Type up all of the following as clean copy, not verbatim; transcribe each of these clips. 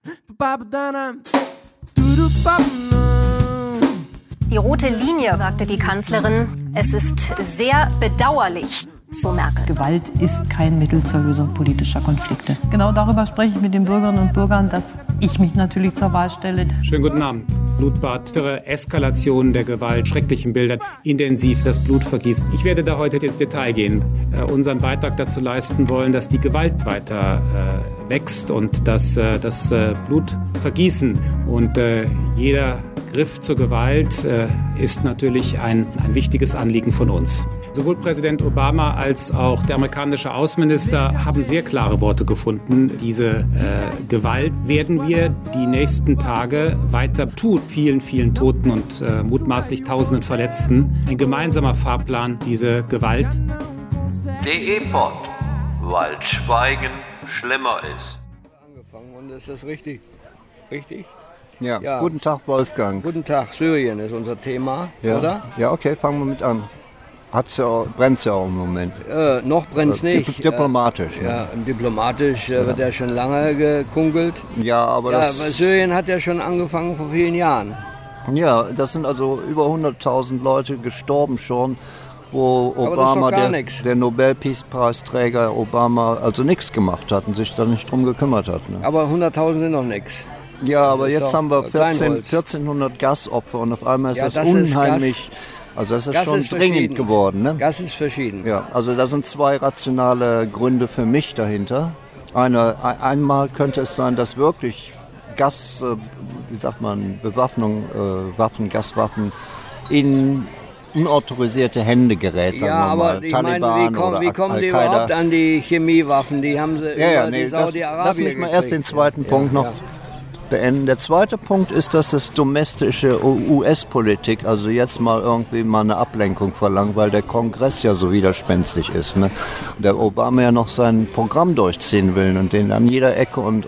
Die rote Linie, sagte die Kanzlerin, es ist sehr bedauerlich, so Merkel. Gewalt ist kein Mittel zur Lösung politischer Konflikte. Genau darüber spreche ich mit den Bürgerinnen und Bürgern, dass ich mich natürlich zur Wahl stelle. Schönen guten Abend. Blutbad, Eskalation der Gewalt, schrecklichen Bilder, intensiv das Blut vergießt. Ich werde da heute ins Detail gehen, unseren Beitrag dazu leisten wollen, dass die Gewalt weiter wächst und dass das Blutvergießen und jeder Griff zur Gewalt ist natürlich ein wichtiges Anliegen von uns. Sowohl Präsident Obama als auch der amerikanische Außenminister haben sehr klare Worte gefunden. Diese Gewalt werden wir die nächsten Tage weiter tun. Vielen, vielen Toten und mutmaßlich Tausenden Verletzten. Ein gemeinsamer Fahrplan, diese Gewalt. DE-Pod, weil Schweigen schlimmer ist. Angefangen und ist das richtig? Richtig? Ja, guten Tag, Wolfgang. Guten Tag, Syrien ist unser Thema, ja. Oder? Ja, okay, fangen wir mit an. Brennt's ja auch im Moment. Noch brennt's nicht. Diplomatisch. Ja, diplomatisch wird ja schon lange gekunkelt. Ja, aber Syrien hat ja schon angefangen vor vielen Jahren. Ja, das sind also über 100.000 Leute gestorben schon, wo Obama, der Nobelpreisträger Obama, also nichts gemacht hat und sich da nicht drum gekümmert hat. Ne? Aber 100.000 sind noch nichts. Ja, aber jetzt haben wir 1400 Gasopfer und auf einmal ist das unheimlich. Also das ist Gas schon ist dringend geworden. Ne? Gas ist verschieden. Ja, also da sind zwei rationale Gründe für mich dahinter. Einmal könnte es sein, dass wirklich Bewaffnung, Gaswaffen in unautorisierte Hände gerät, sagen wir mal. Ich meine, wie kommen die überhaupt an die Chemiewaffen? Die haben sie über die Saudi-Arabien Lass mich mal erst den zweiten Punkt noch beenden. Der zweite Punkt ist, dass das domestische US-Politik, also jetzt mal irgendwie mal eine Ablenkung verlangt, weil der Kongress ja so widerspenstig ist. Ne? Und der Obama ja noch sein Programm durchziehen will und den an jeder Ecke und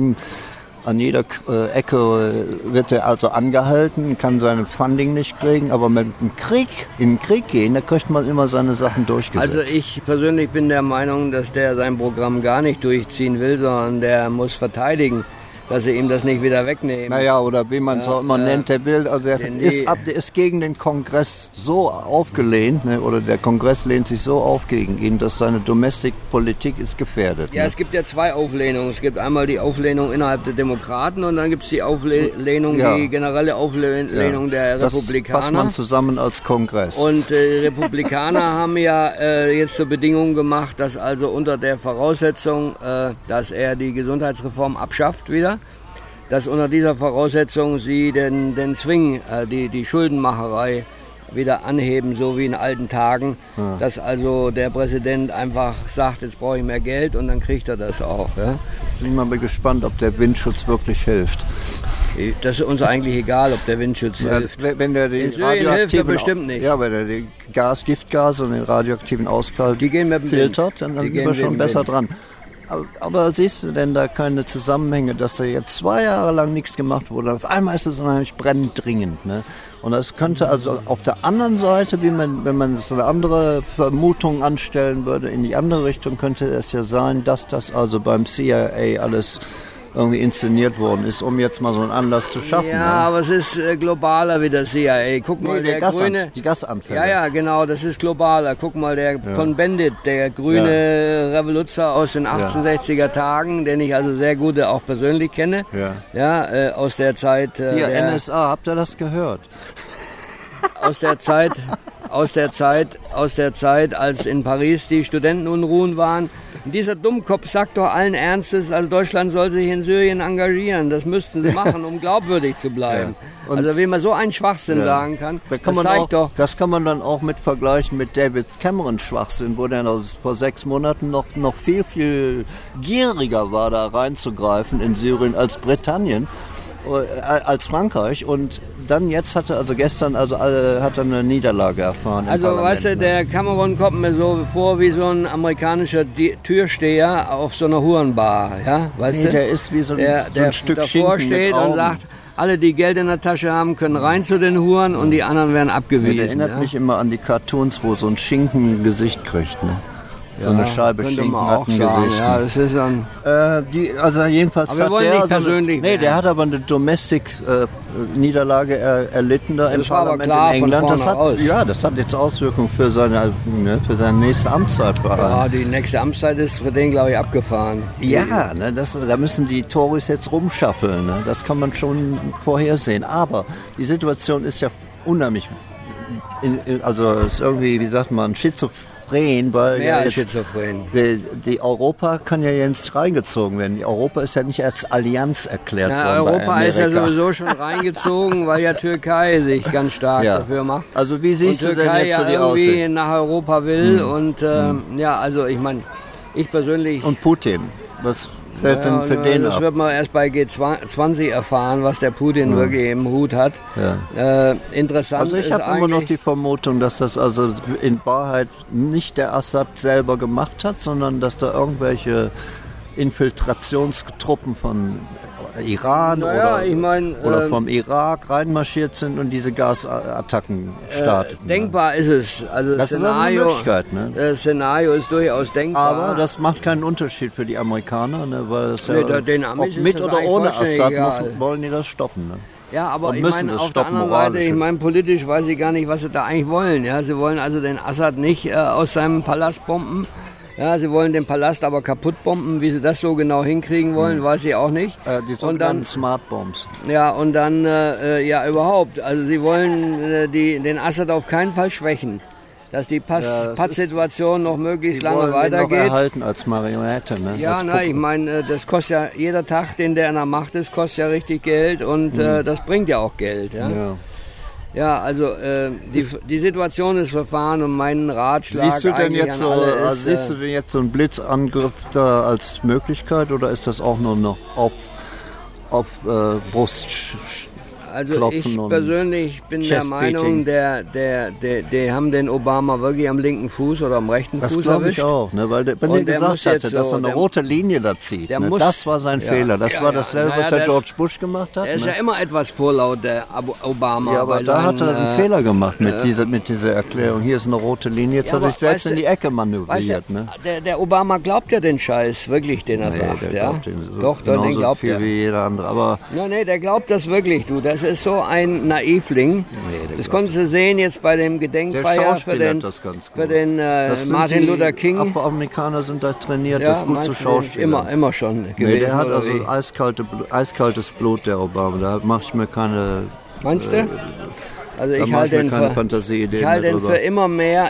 an jeder Ecke wird er also angehalten, kann sein Funding nicht kriegen, aber mit dem in den Krieg gehen, da kriegt man immer seine Sachen durchgesetzt. Also ich persönlich bin der Meinung, dass der sein Programm gar nicht durchziehen will, sondern der muss verteidigen, dass sie ihm das nicht wieder wegnehmen. Naja, oder wie man es auch immer nennt, der will, also der ist gegen den Kongress so aufgelehnt, ne, oder der Kongress lehnt sich so auf gegen ihn, dass seine Domestikpolitik ist gefährdet. Ja, ne? Es gibt ja zwei Auflehnungen. Es gibt einmal die Auflehnung innerhalb der Demokraten und dann gibt es die Auflehnung, die generelle Auflehnung der Republikaner. Das fasst man zusammen als Kongress. Und Republikaner haben ja jetzt zur Bedingung gemacht, dass also unter der Voraussetzung, dass er die Gesundheitsreform abschafft wieder, dass unter dieser Voraussetzung sie den Swing, die Schuldenmacherei wieder anheben, so wie in alten Tagen, dass also der Präsident einfach sagt, jetzt brauche ich mehr Geld und dann kriegt er das auch. Ja? Ich bin mal ginspannt, ob der Windschutz wirklich hilft. Das ist uns eigentlich egal, ob der Windschutz hilft. Wenn der die in Syrien hilft er bestimmt nicht. Ja, wenn er die Giftgase und den radioaktiven Ausfall filtert, dann sind wir schon besser dran. Aber siehst du denn da keine Zusammenhänge, dass da jetzt 2 Jahre lang nichts gemacht wurde? Auf einmal ist es unheimlich brennend dringend. Ne? Und das könnte also auf der anderen Seite, wenn man so eine andere Vermutung anstellen würde, in die andere Richtung, könnte es ja sein, dass das also beim CIA alles irgendwie inszeniert worden ist, um jetzt mal so einen Anlass zu schaffen. Ja, aber es ist globaler wie das CIA. Guck mal, der Grüne... Die Gasanfälle. Ja, genau, das ist globaler. Guck mal, der Cohn-Bendit, der grüne Revoluzer aus den 1860er Tagen, den ich also sehr gut auch persönlich kenne. Aus der Zeit... NSA, habt ihr das gehört? Aus der Zeit, als in Paris die Studentenunruhen waren. Und dieser Dummkopf sagt doch allen Ernstes, also Deutschland soll sich in Syrien engagieren. Das müssten sie machen, um glaubwürdig zu bleiben. Ja. Also wie man so einen Schwachsinn sagen kann, das kann man dann auch mit vergleichen mit David Camerons Schwachsinn, wo der vor 6 Monaten noch viel, viel gieriger war, da reinzugreifen in Syrien als Britannien. Als Frankreich und dann jetzt hat er eine Niederlage erfahren. Also weißt du, der Cameron kommt mir so vor wie so ein amerikanischer Türsteher auf so einer Hurenbar, ja, weißt du? Der ist wie so ein Stück davor Schinken steht und sagt, alle, die Geld in der Tasche haben, können rein zu den Huren und die anderen werden abgewiesen. Der erinnert mich immer an die Cartoons, wo so ein Schinken ein Gesicht kriegt, ne? So eine Scheibe Schinkennackengewicht. Ja, das ist dann... also jedenfalls aber wir wollen nicht persönlich werden. Der hat aber eine Domestic-Niederlage erlitten da im Parlament klar, in England. Das hat jetzt Auswirkungen für seine nächste Amtszeit. Ja, die nächste Amtszeit ist für den, glaube ich, abgefahren. Ja, ne, da müssen die Tories jetzt rumschaffeln. Ne? Das kann man schon vorhersehen. Aber die Situation ist ja unheimlich... Also ist irgendwie, wie sagt man, schizophren, weil mehr als schizophren. Die Europa kann ja jetzt reingezogen werden. Europa ist ja nicht als Allianz erklärt worden. Europa ist ja sowieso schon reingezogen, weil ja Türkei sich ganz stark dafür macht. Also wie siehst du denn jetzt so die Aussicht? Türkei nach Europa will und also ich meine, ich persönlich... Und Putin, was fällt denn für den das ab? wird man erst bei G20 erfahren, was der Putin wirklich im Hut hat. Ja. Interessant also ich habe immer noch die Vermutung, dass das also in Wahrheit nicht der Assad selber gemacht hat, sondern dass da irgendwelche Infiltrationstruppen von Iran oder vom Irak reinmarschiert sind und diese Gasattacken starten. Denkbar ist es. Also das ist eine Möglichkeit. Ne? Das Szenario ist durchaus denkbar. Aber das macht keinen Unterschied für die Amerikaner, ne? Weil das den Amis ob mit oder ohne Assad wollen die das stoppen. Ne? Ja, aber ich meine, auf der anderen Seite, politisch weiß ich gar nicht, was sie da eigentlich wollen. Ja? Sie wollen also den Assad nicht aus seinem Palast bomben. Ja, sie wollen den Palast aber kaputt bomben. Wie sie das so genau hinkriegen wollen, weiß ich auch nicht. Die sogenannten Smart Bombs. Ja, und dann, überhaupt. Also sie wollen den Assad auf keinen Fall schwächen. Dass die Pattsituation noch möglichst lange weitergeht. Noch erhalten als Marionette. Ne? Ja, ich meine, das kostet ja, jeder Tag, den der in der Macht ist, kostet ja richtig Geld und das bringt ja auch Geld. Ja. Ja, also die Situation ist verfahren und mein Ratschlag siehst du denn jetzt siehst du denn jetzt so einen Blitzangriff da als Möglichkeit oder ist das auch nur noch auf Brust? Also ich persönlich bin der Meinung, die haben den Obama wirklich am linken Fuß oder am rechten Fuß erwischt. Das glaube ich auch, ne? Weil wenn der gesagt hatte, dass er eine rote Linie da zieht, ne? Das war sein Fehler. Das war dasselbe, was der George Bush gemacht hat. Er ist ja immer etwas vorlaut, der Obama. Ja, aber da hat er einen Fehler gemacht mit dieser Erklärung. Hier ist eine rote Linie, jetzt hat er sich selbst in die Ecke manövriert. Ne? Der Obama glaubt ja den Scheiß wirklich, den er sagt. Doch, den glaubt er. Wie jeder andere. Aber der glaubt das wirklich, du. Das ist so ein Naivling. Das konntest du sehen jetzt bei dem Gedenkfeier für den Martin Luther King. Afroamerikaner sind da trainiert, das gut zu schauspielen. Immer schon gewesen. Der hat also eiskaltes Blut, der Obama. Da mache ich mir keine... Meinst du? Also ich halte ihn für immer mehr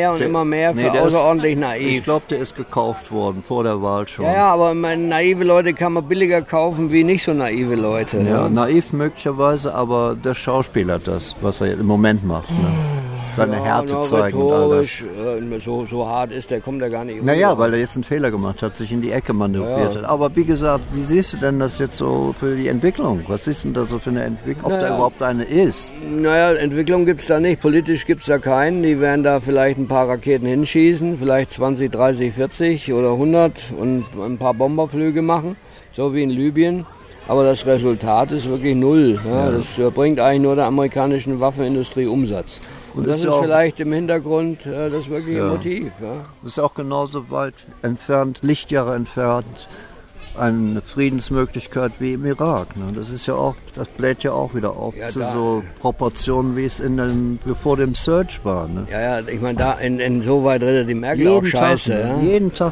für außerordentlich naiv. Ich glaube, der ist gekauft worden, vor der Wahl schon. Ja, aber naive Leute kann man billiger kaufen wie nicht so naive Leute. Ja, naiv möglicherweise, aber der Schauspieler hat das, was er im Moment macht. Ne? Seine Härte zeigen und all das. So hart ist der, kommt er gar nicht. Naja, weil er jetzt einen Fehler gemacht hat, sich in die Ecke manövriert hat. Aber wie gesagt, wie siehst du denn das jetzt so für die Entwicklung? Was ist denn da so für eine Entwicklung? Ob da überhaupt eine ist? Naja, Entwicklung gibt es da nicht. Politisch gibt es da keinen. Die werden da vielleicht ein paar Raketen hinschießen, vielleicht 20, 30, 40 oder 100 und ein paar Bomberflüge machen, so wie in Libyen. Aber das Resultat ist wirklich null. Ja? Das bringt eigentlich nur der amerikanischen Waffenindustrie Umsatz. Und das ist vielleicht im Hintergrund das wirkliche Motiv. Ja? Das ist auch genauso weit entfernt, Lichtjahre entfernt, eine Friedensmöglichkeit wie im Irak. Ne? Das ist ja auch, das bläht ja auch wieder auf zu so Proportionen, wie es bevor dem Surge war. Ne? Ja, ich meine, da so weit redet die Merkel auch scheiße. Tag, ja? Jeden Tag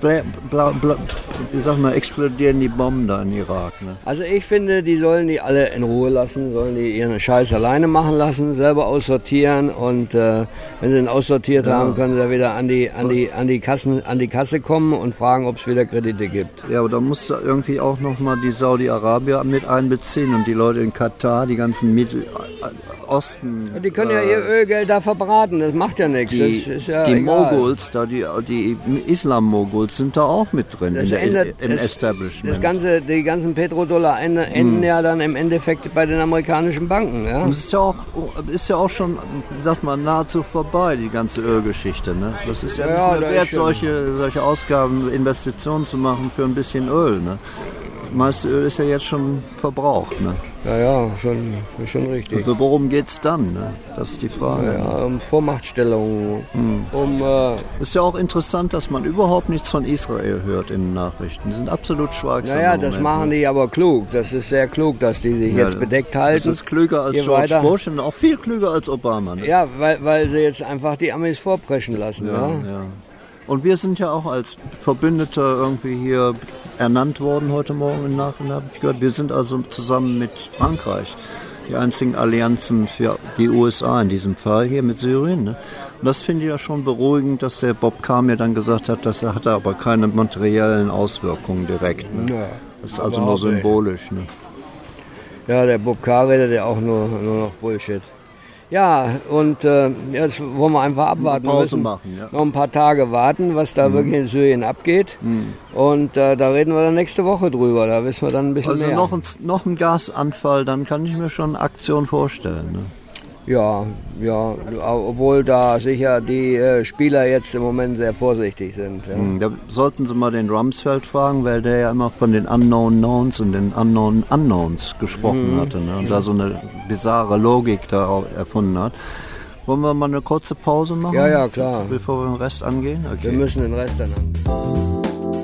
explodieren die Bomben da in Irak. Ne? Also ich finde, die sollen die alle in Ruhe lassen, sollen die ihren Scheiß alleine machen lassen, selber aussortieren und wenn sie ihn aussortiert haben, können sie wieder an die Kasse kommen und fragen, ob es wieder Kredite gibt. Ja, aber da muss da irgendwie auch nochmal die Saudi-Arabier mit einbeziehen und die Leute in Katar, die ganzen Mittelosten. Die können ja ihr Ölgeld da verbraten, das macht ja nichts. Die Moguls, die Islam-Moguls sind da auch mit drin im Establishment. Die ganzen Petrodollar enden ja dann im Endeffekt bei den amerikanischen Banken. Ja? Und es ist ja auch schon, sagt man, nahezu vorbei, die ganze Ölgeschichte. Ne? Das ist ja nicht mehr wert, solche Ausgaben, Investitionen zu machen für ein bisschen Öl. Ne? meiste Öl ist ja jetzt schon verbraucht. Ne? Ja, schon richtig. Also worum geht's dann? Ne? Das ist die Frage. Ja, um Vormachtstellung. Ist ja auch interessant, dass man überhaupt nichts von Israel hört in den Nachrichten. Die sind absolut schweigsam. Naja, das machen die aber klug. Das ist sehr klug, dass die sich jetzt bedeckt halten. Das ist klüger als George Bush und auch viel klüger als Obama. Ne? Ja, weil sie jetzt einfach die Amis vorpreschen lassen. Ja. Und wir sind ja auch als Verbündete irgendwie hier ernannt worden heute Morgen im Nachhinein, habe ich gehört. Wir sind also zusammen mit Frankreich die einzigen Allianzen für die USA in diesem Fall hier mit Syrien. Ne? Und das finde ich ja schon beruhigend, dass der Bob Carr mir dann gesagt hat, dass er hatte aber keine materiellen Auswirkungen direkt. Ne? Ja, das ist also nur symbolisch. Ne? Ja, der Bob Carr redet ja auch nur noch Bullshit. Ja, und jetzt wollen wir einfach abwarten. Pause machen, ja. Noch ein paar Tage warten, was da wirklich in Syrien abgeht. Und da reden wir dann nächste Woche drüber. Da wissen wir dann ein bisschen mehr. Also noch ein Gasanfall, dann kann ich mir schon eine Aktion vorstellen. Ne? Ja, obwohl da sicher die Spieler jetzt im Moment sehr vorsichtig sind. Ja. Da sollten Sie mal den Rumsfeld fragen, weil der ja immer von den Unknown Knowns und den Unknown Unknowns gesprochen hatte. Ne? Und da so eine bizarre Logik da auch erfunden hat. Wollen wir mal eine kurze Pause machen? Ja, klar. Bevor wir den Rest angehen? Okay. Wir müssen den Rest dann angehen.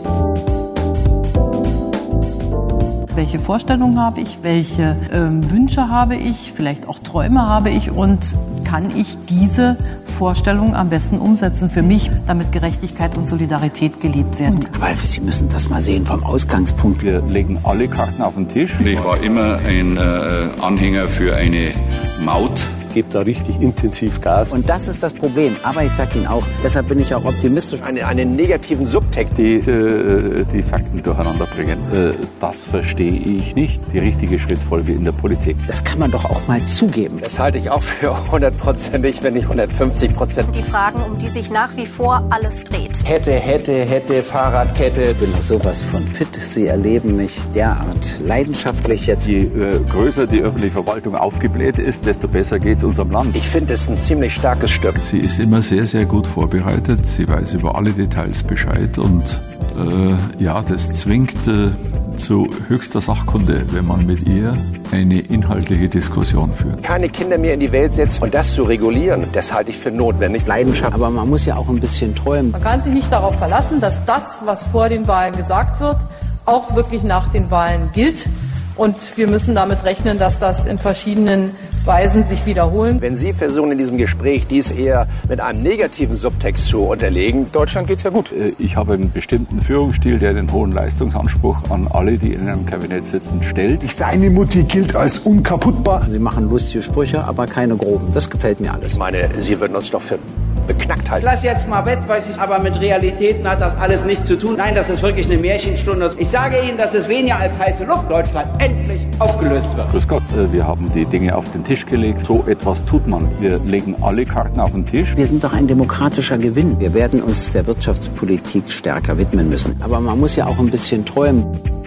Welche Vorstellungen habe ich, welche Wünsche habe ich, vielleicht auch Träume habe ich und kann ich diese Vorstellungen am besten umsetzen für mich, damit Gerechtigkeit und Solidarität gelebt werden. Aber Sie müssen das mal sehen vom Ausgangspunkt. Wir legen alle Karten auf den Tisch. Ich war immer ein Anhänger für eine Maut. Gebt da richtig intensiv Gas. Und das ist das Problem. Aber ich sage Ihnen auch, deshalb bin ich auch optimistisch. Einen negativen Subtext. Die Fakten durcheinander bringen. Das verstehe ich nicht. Die richtige Schrittfolge in der Politik. Das kann man doch auch mal zugeben. Das halte ich auch für 100%, wenn nicht 150%. Die Fragen, um die sich nach wie vor alles dreht. Hätte, Fahrradkette. Ich bin noch sowas von fit. Sie erleben mich derart leidenschaftlich jetzt. Je größer die öffentliche Verwaltung aufgebläht ist, desto besser geht es unserem Land. Ich finde es ein ziemlich starkes Stück. Sie ist immer sehr, sehr gut vorbereitet. Sie weiß über alle Details Bescheid und das zwingt zu höchster Sachkunde, wenn man mit ihr eine inhaltliche Diskussion führt. Keine Kinder mehr in die Welt setzen und das zu regulieren, das halte ich für notwendig. Leidenschaft, aber man muss ja auch ein bisschen träumen. Man kann sich nicht darauf verlassen, dass das, was vor den Wahlen gesagt wird, auch wirklich nach den Wahlen gilt. Und wir müssen damit rechnen, dass das in verschiedenen Weisen sich wiederholen. Wenn Sie versuchen, in diesem Gespräch dies eher mit einem negativen Subtext zu unterlegen, Deutschland geht's ja gut. Ich habe einen bestimmten Führungsstil, der den hohen Leistungsanspruch an alle, die in einem Kabinett sitzen, stellt. Seine Mutti gilt als unkaputtbar. Sie machen lustige Sprüche, aber keine groben. Das gefällt mir alles. Ich meine, Sie würden uns doch für beknackt halten. Lass jetzt mal wettweisig, aber mit Realitäten hat das alles nichts zu tun. Nein, das ist wirklich eine Märchenstunde. Ich sage Ihnen, dass es weniger als heiße Luft Deutschland endlich aufgelöst wird. Grüß Gott, wir haben die Dinge auf den Tisch gelegt. So etwas tut man. Wir legen alle Karten auf den Tisch. Wir sind doch ein demokratischer Gewinn. Wir werden uns der Wirtschaftspolitik stärker widmen müssen. Aber man muss ja auch ein bisschen träumen.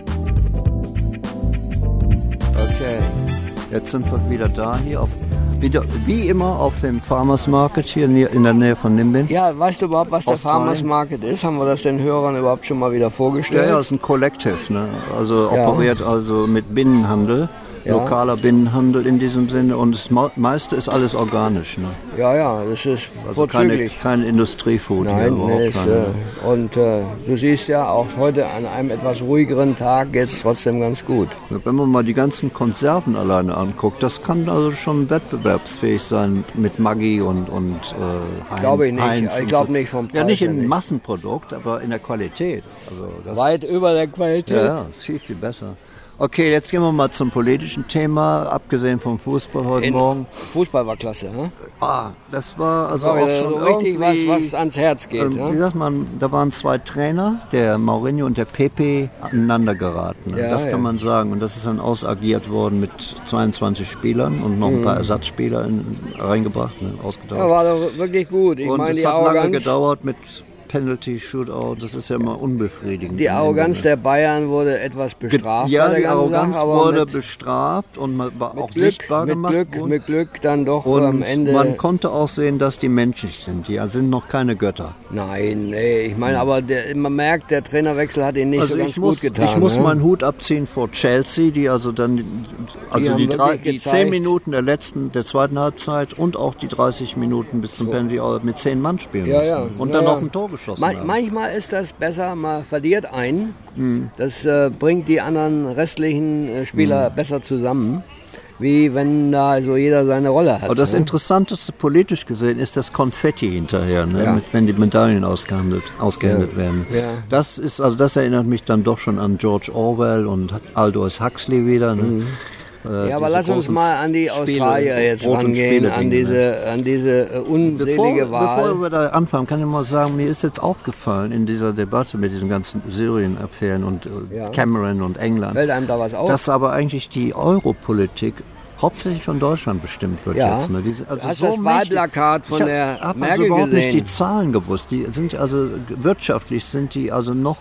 Okay, jetzt sind wir wieder da hier wie immer auf dem Farmers Market hier in der Nähe von Nimbin. Ja, weißt du überhaupt, was der Farmers Market ist? Haben wir das den Hörern überhaupt schon mal wieder vorgestellt? Ja, das ist ein Collective, ne? Also operiert also mit Binnenhandel. Lokaler Binnenhandel in diesem Sinne und das meiste ist alles organisch. Ne? Ja, das ist also kein Industriefood. Nein, und du siehst ja, auch heute an einem etwas ruhigeren Tag geht es trotzdem ganz gut. Ja, wenn man mal die ganzen Konserven alleine anguckt, das kann also schon wettbewerbsfähig sein mit Maggi und Heinz. Glaube ich nicht. Ich glaube nicht vom Preis. Ja, nicht im Massenprodukt, aber in der Qualität. Also das weit über der Qualität. Ja, ist viel, viel besser. Okay, jetzt gehen wir mal zum politischen Thema, abgesehen vom Fußball heute Morgen. Fußball war klasse, ne? Das war also auch schon so richtig was ans Herz geht. Wie sagt man, da waren zwei Trainer, der Mourinho und der Pepe, aneinander geraten. Ja, das kann man sagen. Und das ist dann ausagiert worden mit 22 Spielern und noch ein paar Ersatzspieler reingebracht, ausgetauscht. Ja, war doch wirklich gut. Und es hat lange gedauert mit Penalty-Shootout, das ist ja immer unbefriedigend. Die Arroganz der Bayern wurde etwas bestraft. Ja, die Arroganz wurde bestraft und war auch sichtbar gemacht. Mit Glück dann doch und am Ende. Man konnte auch sehen, dass die menschlich sind. Die sind noch keine Götter. Nein, ich meine, aber man merkt, der Trainerwechsel hat ihn nicht so ganz gut getan. Ich muss meinen Hut abziehen vor Chelsea, die also dann die 10 Minuten der zweiten Halbzeit und auch die 30 Minuten bis zum Penalty mit 10 Mann spielen mussten. Und dann noch ein Tor geschossen haben. Manchmal ist das besser, man verliert einen. Das bringt die anderen restlichen Spieler besser zusammen, wie wenn da so jeder seine Rolle hat. Aber das Interessanteste politisch gesehen ist das Konfetti hinterher, wenn die Medaillen ausgehandelt werden. Ja. Das erinnert mich dann doch schon an George Orwell und Aldous Huxley wieder. Aber lass uns mal an die Australier jetzt rangehen, an diese unselige Wahl. Bevor wir da anfangen, kann ich mal sagen, mir ist jetzt aufgefallen in dieser Debatte mit diesen ganzen Syrien-Affären und Cameron und England, fällt einem da was auf? Dass aber eigentlich die Europolitik hauptsächlich von Deutschland bestimmt wird jetzt. Ne? Hast du das Wahlplakat von der Merkel gesehen? Ich habe also überhaupt nicht die Zahlen gewusst. Die sind also wirtschaftlich sind die also noch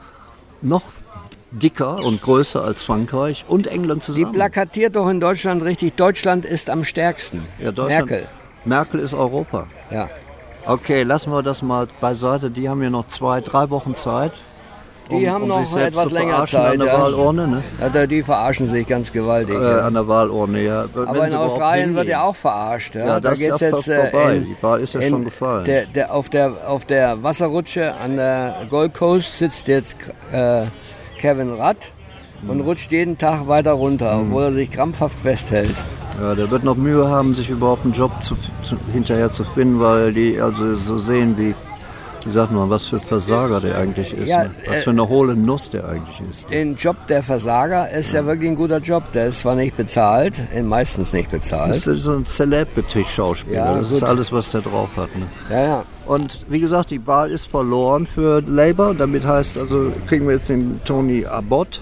dicker und größer als Frankreich und England zusammen. Die plakatiert doch in Deutschland richtig, Deutschland ist am stärksten. Ja, Merkel ist Europa. Ja. Okay, lassen wir das mal beiseite. Die haben ja noch 2-3 Wochen Zeit. Die haben noch etwas länger Zeit. An der Wahlurne, ne? Ja, die verarschen sich ganz gewaltig. An der Wahlurne, ja. Aber in Australien wird ja auch verarscht. Ja, das ist jetzt vorbei. Die Wahl ist ja schon gefallen. Auf der Wasserrutsche an der Gold Coast sitzt jetzt Kevin Rudd und rutscht jeden Tag weiter runter, obwohl er sich krampfhaft festhält. Ja, der wird noch Mühe haben, sich überhaupt einen Job hinterher zu finden, weil die also so sehen, wie sagt man, was für Versager der eigentlich ist. Ja, was für eine hohle Nuss der eigentlich ist. Den Job der Versager ist ja wirklich ein guter Job. Der ist zwar nicht bezahlt, meistens nicht bezahlt. Das ist so ein Celebrity-Schauspieler. Ja, das ist alles, was der drauf hat. Ne? Ja. Und wie gesagt, die Wahl ist verloren für Labour. Damit heißt also, kriegen wir jetzt den Tony Abbott.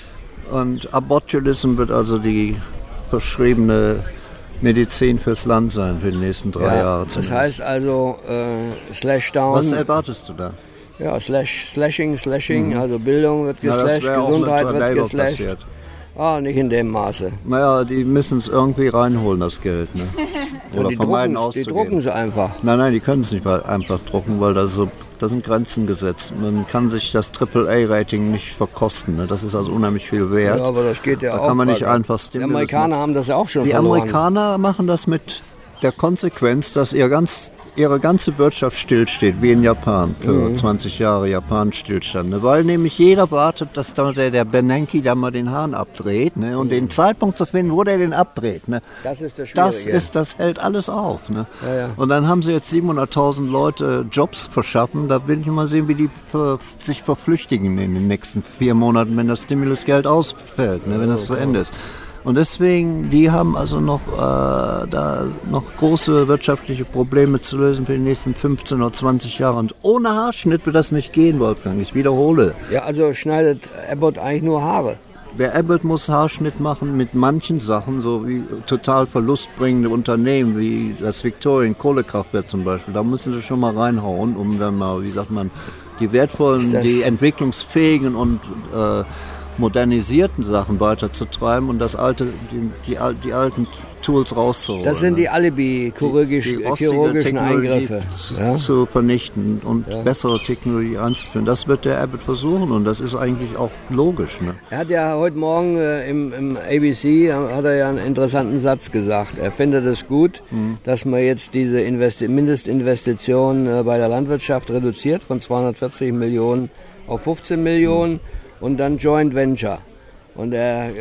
Und Abbotulism wird also die verschriebene Medizin fürs Land sein für die nächsten 3 Jahre. Das heißt also Slash Down. Was erwartest du da? Ja, Slashing, also Bildung wird geslasht, Gesundheit wird geslasht. Nicht in dem Maße. Naja, die müssen es irgendwie reinholen, das Geld. Ne? Oder vermeiden auszugeben. Die drucken sie einfach. Nein, die können es nicht einfach drucken, weil da sind Grenzen gesetzt. Man kann sich das AAA-Rating nicht verkosten. Ne? Das ist also unheimlich viel wert. Ja, aber das geht ja auch. Da kann man nicht einfach Stimulus. Die Amerikaner haben das ja auch schon verloren. Die Amerikaner machen das mit der Konsequenz, dass ihre ganze Wirtschaft stillsteht, wie in Japan, für 20 Jahre Japan Stillstand. Ne? Weil nämlich jeder wartet, dass der Bernanke da mal den Hahn abdreht, ne? Und den Zeitpunkt zu finden, wo der den abdreht. Ne? Das ist das Schwierige. Das hält alles auf. Ne? Ja. Und dann haben sie jetzt 700.000 Leute Jobs verschaffen. Da will ich mal sehen, wie die sich verflüchtigen in den nächsten 4 Monaten, wenn das Stimulusgeld ausfällt, ne? Wenn das zu Ende ist. Und deswegen, die haben also noch große wirtschaftliche Probleme zu lösen für die nächsten 15 oder 20 Jahre. Und ohne Haarschnitt wird das nicht gehen, Wolfgang. Ich wiederhole. Ja, also schneidet Abbott eigentlich nur Haare. Der Abbott muss Haarschnitt machen mit manchen Sachen, so wie total verlustbringende Unternehmen, wie das Victorian Kohlekraftwerk zum Beispiel. Da müssen sie schon mal reinhauen, um dann mal, wie sagt man, die wertvollen, die entwicklungsfähigen und modernisierten Sachen weiterzutreiben und die alten Tools rauszuholen. Das sind die chirurgischen Eingriffe. Zu vernichten und bessere Technologie einzuführen. Das wird der Abbott versuchen und das ist eigentlich auch logisch. Ne? Er hat ja heute Morgen im ABC hat er ja einen interessanten Satz gesagt. Er findet es gut, dass man jetzt diese Mindestinvestition bei der Landwirtschaft reduziert von 240 Millionen auf 15 Millionen. Und dann Joint Venture. Und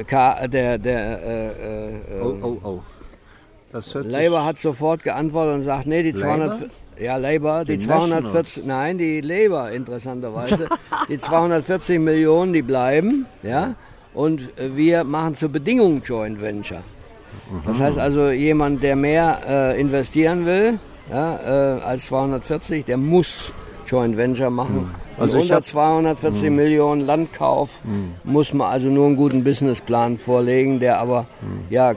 Labour hat sofort geantwortet und sagt, nee, die 200... Ja, Labour, die 240... Nein, die Labour, interessanterweise. Die 240 Millionen, die bleiben, ja. Und wir machen zur Bedingung Joint Venture. Das heißt also, jemand, der mehr investieren will, als 240, der muss Joint Venture machen. Also unter 240 Millionen Landkauf muss man also nur einen guten Businessplan vorlegen, der aber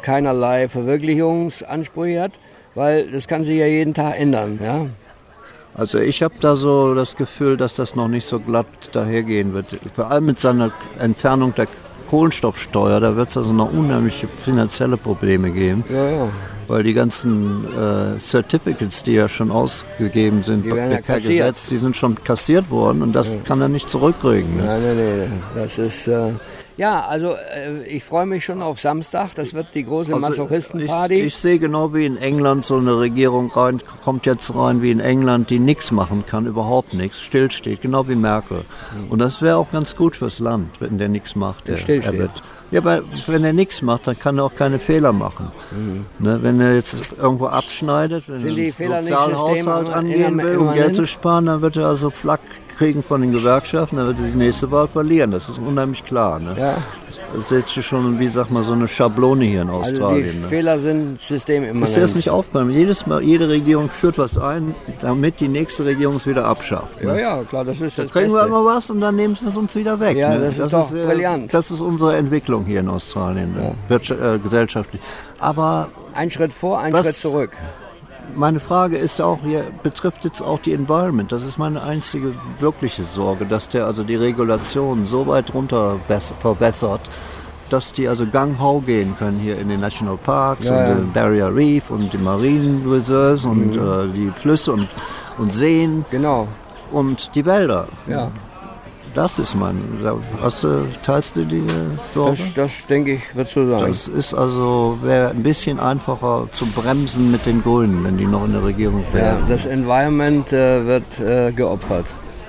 keinerlei Verwirklichungsansprüche hat, weil das kann sich ja jeden Tag ändern. Ja? Also ich habe da so das Gefühl, dass das noch nicht so glatt dahergehen wird. Vor allem mit seiner Entfernung der Kohlenstoffsteuer, da wird es also noch unheimliche finanzielle Probleme geben. Ja. Weil die ganzen Certificates, die ja schon ausgegeben sind per Gesetz, die sind schon kassiert worden und das kann er nicht zurückkriegen. Ne? Nein, das ist... Ja, also ich freue mich schon auf Samstag. Das wird die große Masochistenparty. Ich sehe genau wie in England so eine Regierung kommt jetzt rein wie in England, die nichts machen kann, überhaupt nichts, stillsteht, genau wie Merkel. Und das wäre auch ganz gut fürs Land, wenn der nichts macht. Der stillsteht. Ja, aber wenn er nichts macht, dann kann er auch keine Fehler machen. Ne, wenn er jetzt irgendwo abschneidet, wenn er den Sozialhaushalt angehen will, um Geld zu sparen, dann wird er also Flack kriegen von den Gewerkschaften, dann wird er die nächste Wahl verlieren. Das ist unheimlich klar. Ne? Ja. Das ist jetzt schon, wie sagt man, so eine Schablone hier in Australien. Also die Fehler sind systemimmanent. Ist dir das nicht aufgefallen? Jede Regierung führt was ein, damit die nächste Regierung es wieder abschafft. Ne? Ja, klar, das ist das Beste. Da kriegen wir immer was und dann nehmen sie es uns wieder weg. Ja, ne? das ist doch brillant. Das ist unsere Entwicklung hier in Australien, gesellschaftlich. Aber ein Schritt vor, ein Schritt zurück. Meine Frage ist auch hier, betrifft jetzt auch die Environment. Das ist meine einzige wirkliche Sorge, dass der also die Regulation so weit runter verbessert, dass die also Gang-Ho gehen können hier in den National Parks und den Barrier Reef und die Marine Reserves und die Flüsse und Seen und die Wälder. Ja. Das ist teilst du die Sorge? Das denke ich, wird so sein. Das ist wäre ein bisschen einfacher zu bremsen mit den Grünen, wenn die noch in der Regierung wären. Ja, das Environment wird geopfert.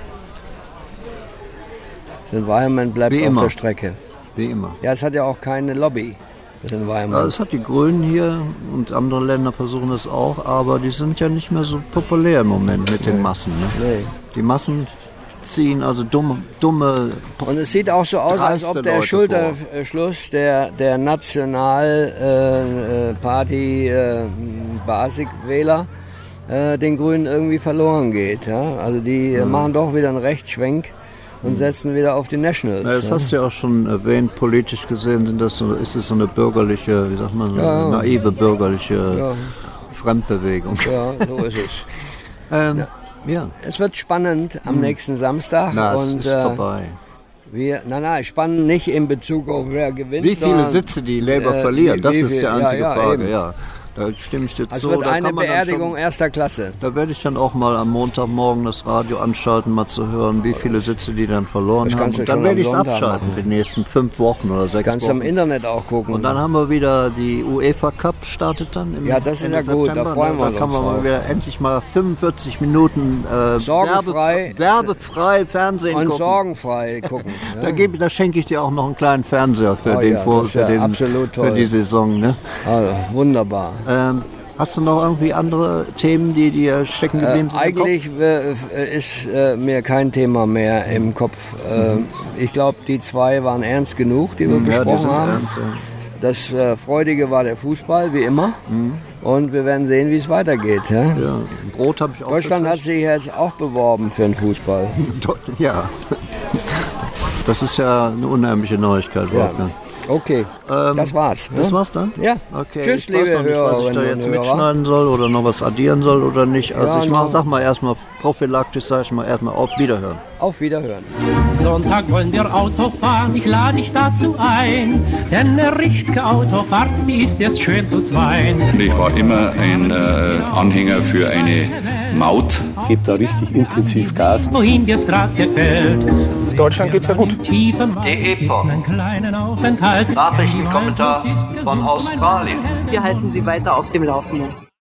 Das Environment bleibt auf der Strecke. Wie immer. Ja, es hat ja auch keine Lobby, das Environment. Ja, das hat die Grünen hier und andere Länder versuchen das auch, aber die sind ja nicht mehr so populär im Moment mit den Massen. Ne? Nee. Die Massen ziehen also dumme. Und es sieht auch so aus, als ob der Schulterschluss der National-Party Basic-Wähler den Grünen irgendwie verloren geht. Ja? Also die machen doch wieder einen Rechtsschwenk und setzen wieder auf die Nationals. Ja, das hast du ja auch schon erwähnt, politisch gesehen ist es so eine bürgerliche, wie sagt man, naive bürgerliche Fremdbewegung. Ja, so ist es. Ja. Es wird spannend am nächsten Samstag. Es ist vorbei. Spannend nicht in Bezug auf wer gewinnt. Wie viele Sitze die Labour verlieren, das ist die einzige Frage. Ja. Da stimme ich dir zu. Es wird eine Beerdigung erster Klasse. Da werde ich dann auch mal am Montagmorgen das Radio anschalten, mal zu hören, wie viele Sitze die dann verloren haben. Und dann werde ich es abschalten für die nächsten 5 Wochen oder 6 Wochen. Kannst du am Internet auch gucken. Und dann haben wir wieder die UEFA Cup startet dann im das ist ja gut, September. Da freuen wir uns. Da kann man mal wieder endlich mal 45 Minuten werbefrei Fernsehen und gucken. Sorgenfrei gucken. Ja. Da schenke ich dir auch noch einen kleinen Fernseher für für die Saison. Ne? Also, wunderbar. Hast du noch irgendwie andere Themen, die dir stecken geblieben sind? Eigentlich ist mir kein Thema mehr im Kopf. Ich glaube, die 2 waren ernst genug, die wir besprochen haben. Ernst, Das Freudige war der Fußball, wie immer. Und wir werden sehen, wie es weitergeht. Ja? Brot habe ich auch Deutschland hat sich jetzt auch beworben für den Fußball. Ja. Das ist ja eine unheimliche Neuigkeit, Wolfgang. Okay, das war's. Das war's dann? Ja. Okay. Tschüss, liebe Hörer. Ich weiß noch nicht, was ich da jetzt mitschneiden soll oder noch was addieren soll oder nicht. Also sag mal erstmal prophylaktisch, auf Wiederhören. Auf Wiederhören. Sonntag wollen wir Auto fahren, ich lade dich dazu ein, denn eine richtige Autofahrt, die ist jetzt schön zu zweit. Ich war immer ein Anhänger für eine Maut. Gebt da richtig intensiv Gas. Wohin dir's grad gefällt. Deutschland geht's ja gut. DE-Pod. Nachrichtenkommentar von Australien. Wir halten Sie weiter auf dem Laufenden.